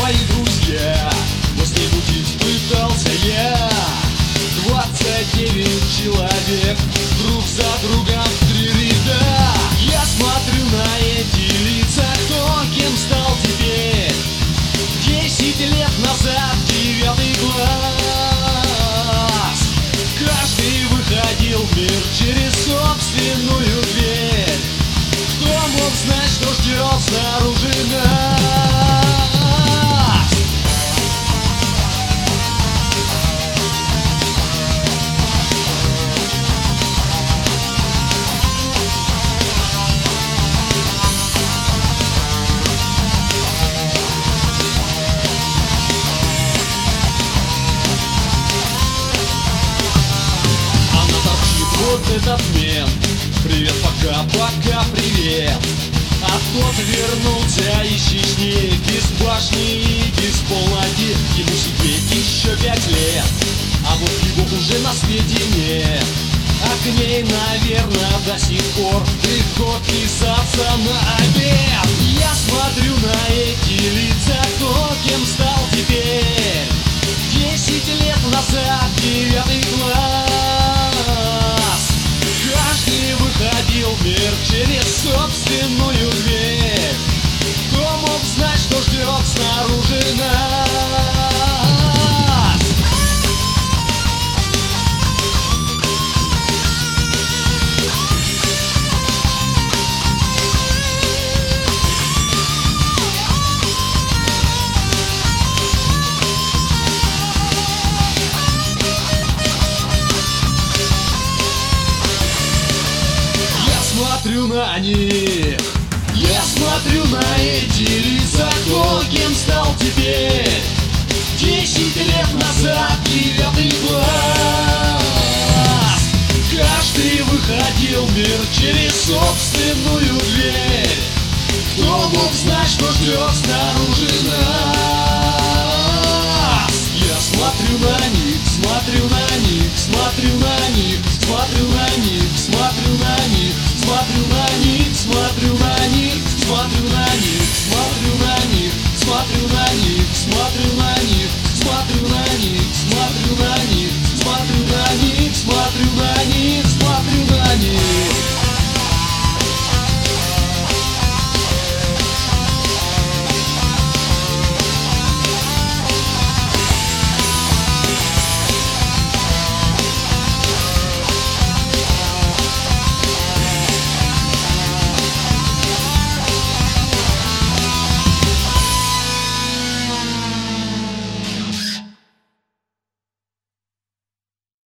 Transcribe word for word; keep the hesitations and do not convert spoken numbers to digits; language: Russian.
мои друзья, после будить пытался я. Двадцать девять человек, друг за другом в три ряда. Я смотрю на эти лица, кто кем стал теперь. Десять лет назад девятый глаз. Каждый выходил в мир через собственную дверь. Кто мог знать, что ждет снаружи нас? Она торчит, вот этот мент. Привет, пока, пока, привет. А тот вернулся из Чечни, без башни и без полноги. Ему сидеть еще пять лет, а вот его уже на свете нет. А к ней, наверное, до сих пор легко писаться на обед. Я смотрю на эти лица, кто кем стал теперь. Десять лет назад девятый класс. Каждый выходил в мир через собственную дверь. Кто мог знать, что ждет снаружи нас? Смотрю на них, я смотрю на эти лица, кто кем стал теперь. Десять лет назад девятый класс. Каждый выходил в мир через собственную дверь. Кто мог знать, что ждет снаружи нас? Я смотрю на них, смотрю на них, смотрю на них, смотрю на них, смотрю на них. Смотрю на них, смотрю на них, смотрю